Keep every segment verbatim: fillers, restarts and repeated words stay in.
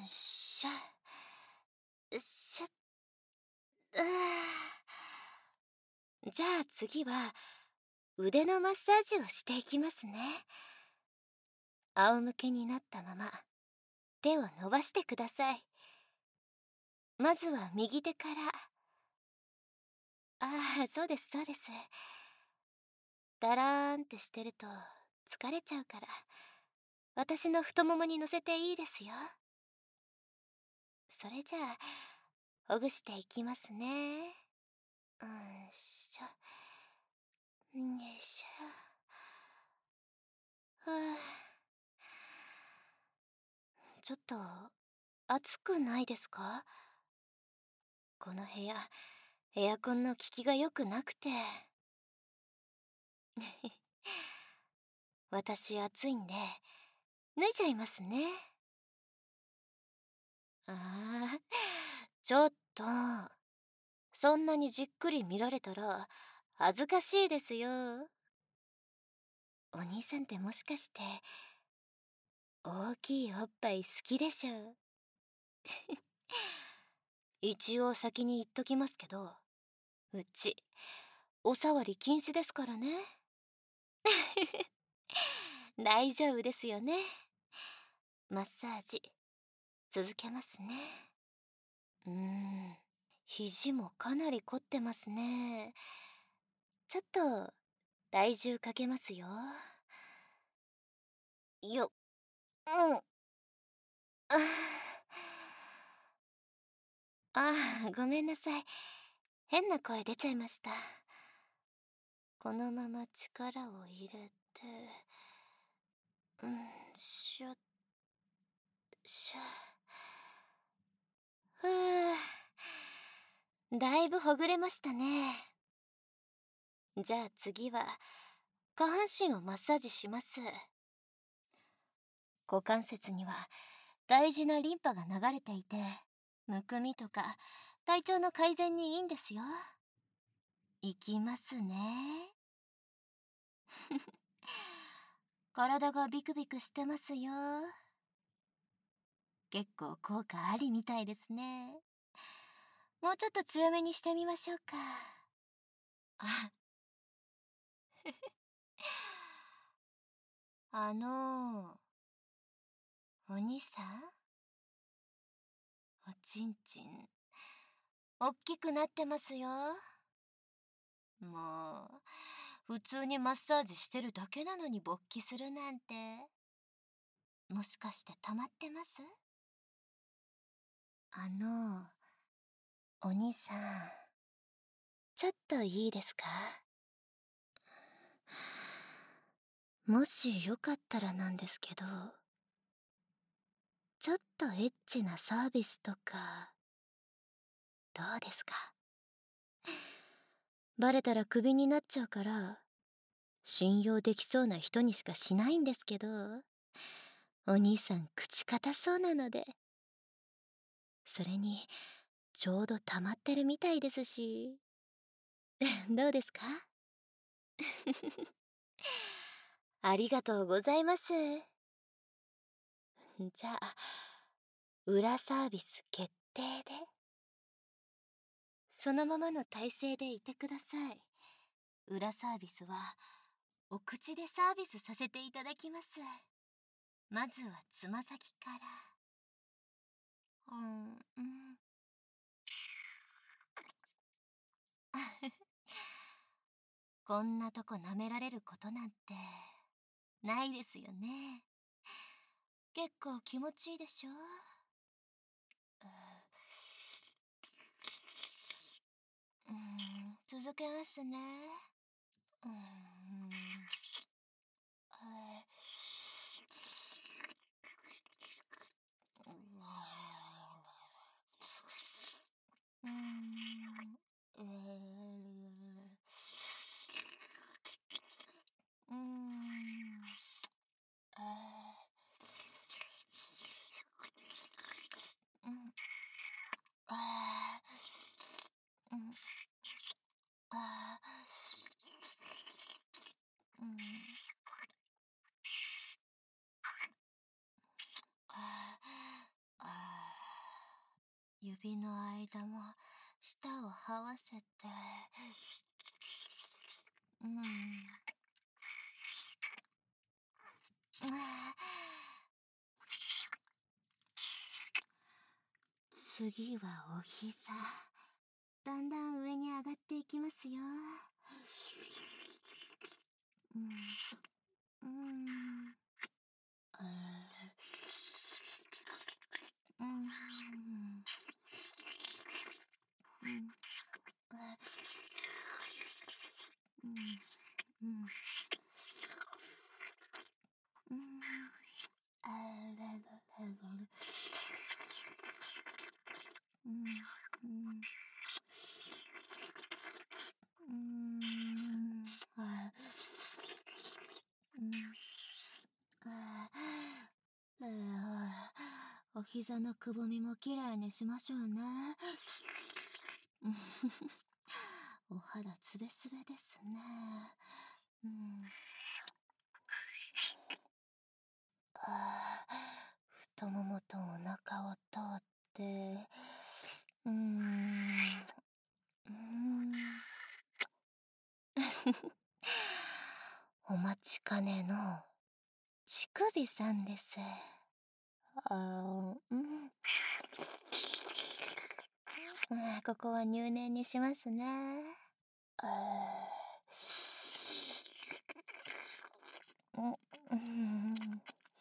んしょ。しょ。うーじゃあ次は腕のマッサージをしていきますね。仰向けになったまま手を伸ばしてください。まずは右手から。ああ、そうですそうです。だらーんってしてると疲れちゃうから、私の太ももに乗せていいですよ。それじゃあほぐしていきますね。うんしょ。よいしょ。ふう。ちょっと暑くないですか？この部屋エアコンの効きが良くなくて。私暑いんで脱いじゃいますね。ああ、ちょっと、そんなにじっくり見られたら恥ずかしいですよ。お兄さんってもしかして大きいおっぱい好きでしょ？一応先に言っときますけど、うちおさわり禁止ですからね。大丈夫ですよね。マッサージ続けますね。うーん、肘もかなり凝ってますね。ちょっと体重かけますよ。よっ、うん。ああ、あごめんなさい。変な声出ちゃいました。このまま力を入れて、うんしょしょ。ふう、だいぶほぐれましたね。じゃあ次は下半身をマッサージします。股関節には大事なリンパが流れていて、むくみとか体調の改善にいいんですよ。いきますね。体がビクビクしてますよ。結構効果ありみたいですね。もうちょっと強めにしてみましょうか。ああのー、お兄さん、おちんちんおっきくなってますよ。もう普通にマッサージしてるだけなのに勃起するなんて、もしかして溜まってます？あのお兄さん、ちょっといいですか？もしよかったらなんですけど、ちょっとエッチなサービスとかどうですか？バレたらクビになっちゃうから信用できそうな人にしかしないんですけど、お兄さん口堅そうなので。それにちょうど溜まってるみたいですし。どうですか？ありがとうございます。じゃあ裏サービス決定で。そのままの体勢でいてください。裏サービスはお口でサービスさせていただきます。まずはつま先から。うん、うん。こんなとこ舐められることなんてないですよね。結構気持ちいいでしょ？うん、続けますね。うん、はい。うん、えー、うん、あー、うん、あー、うん、あー、うん、 指の間も舌を這わせて、うん。あ次はお膝。だんだん上に上がっていきますよ。うん。うん。あーうん。うん。あうん。うん。うん。あらららら。うん。うん。うん。あうん。あああお膝のくぼみもきれいにしましょうね。お肌つべすべですね。うん。あ太ももとお腹を通って、うーん、うーん。お待ちかねの乳首さんです。あーうん。うんここは入念にしますね。あーうん、うん。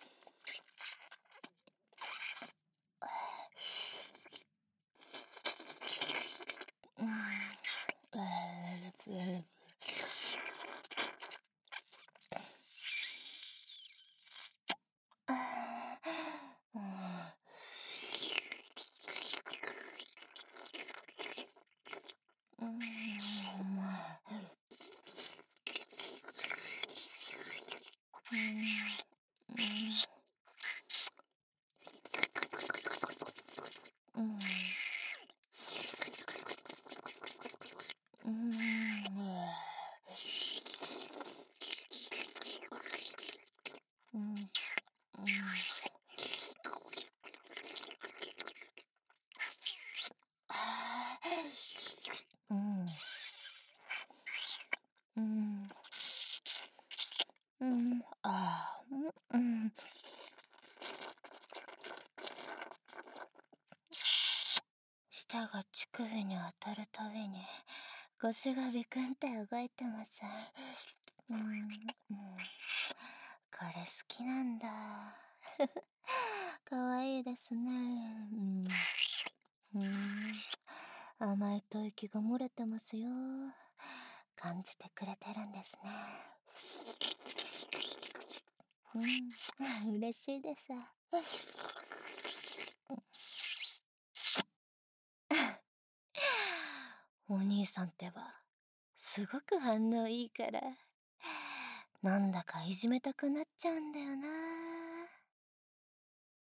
うん。あーうんうん。うん。うん。うん。うん。うん。あーうん。うん。うん。あーうん。舌が乳首に当たるたびに腰がビクンって動いてます。うん。うん。これ好きなんだ。かわいいですね。うん。うん。甘い吐息が漏れてますよ。感じてくれてるんですね。うん。嬉しいです。お兄さんってば、すごく反応いいから、なんだかいじめたくなっちゃうんだよな。